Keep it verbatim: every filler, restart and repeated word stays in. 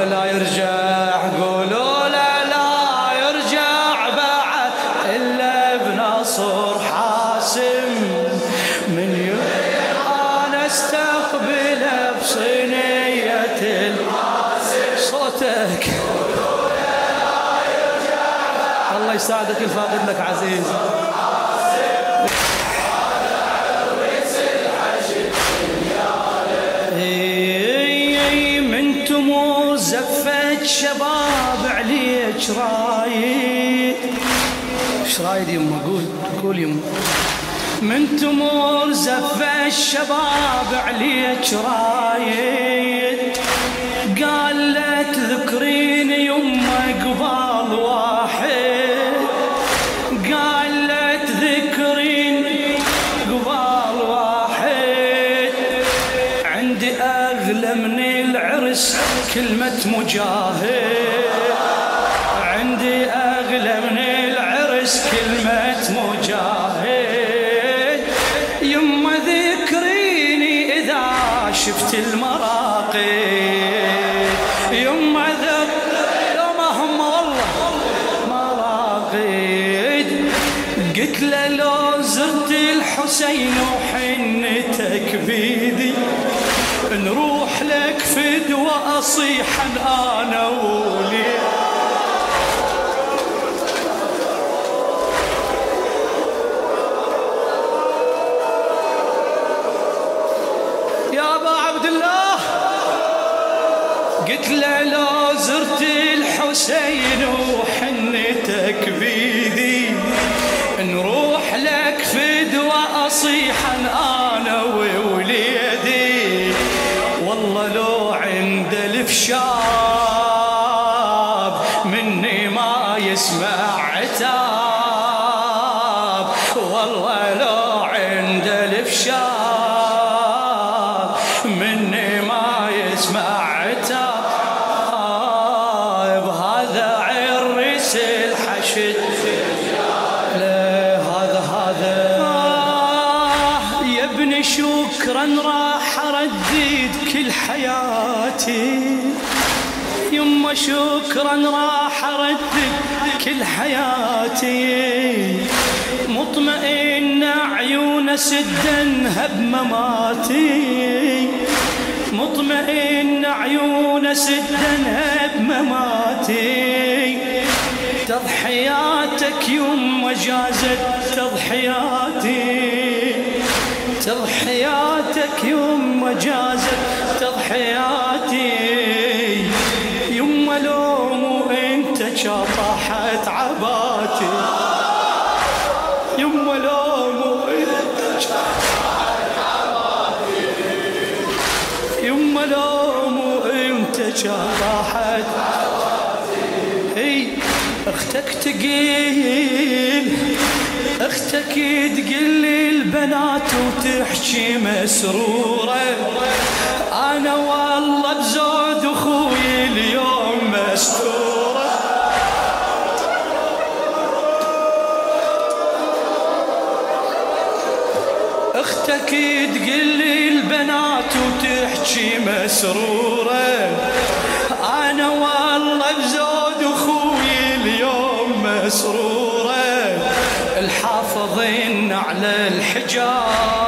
لا يرجع، قولوا له لا يرجع بعد إلا بنصر حاسم من يوم أنا استقبله بصينية الحاسم. صوتك الله يساعدك الفاقد لك عزيز. من تمور زفت شباب عليك رايد. ايش رايد يما؟ قول قول يما. من تمور زفت الشباب عليك رايد، قالت ذكريني يما قبال واحد، قالت ذكريني قبال واحد، عندي أغلى من العرس كلمة مجاهد، عندي أغلى من العرس كلمة مجاهد. يما ذكريني إذا شفت المراقد، يما ذكريني لو ما هم والله مراقد. قلت له لو زرت الحسين وحنتك بيدي، نروح لك فدوة أصيحا أنا وولي. يا أبا عبد الله قلت له لو زرت الحسين وحنتك بيدي، نروح لك فدوة أصيحا أنا ووليدي. والله لو عند الفشاب مني ما يسمع عتاب، والله لو عند الفشاب مني ما يسمع عتاب. هذا عرس الحشد هذا هذا آه يا ابني شكرا راح اردد كل حياتي، يما شكرا راح اردد كل حياتي، مطمئن عيون سدنها بمماتي، مطمئن عيون سدنها بمماتي. تضحياتك يما جازت تضحياتي، تضحياتك يما جازت تضحياتي. يما لو مو انت شطحت عباتي، يما لو مو انت شطحت عباتي، يما لو مو انت شطحت عباتي. اختك تقيل، اختك تقل البنات وتحكي مسرورة، انا والله بزود اخوي اليوم مستورة. اختك تقل البنات وتحكي مسرورة، انا والله بزود اخوي اليوم مسرورة. الحافظين على الحجاب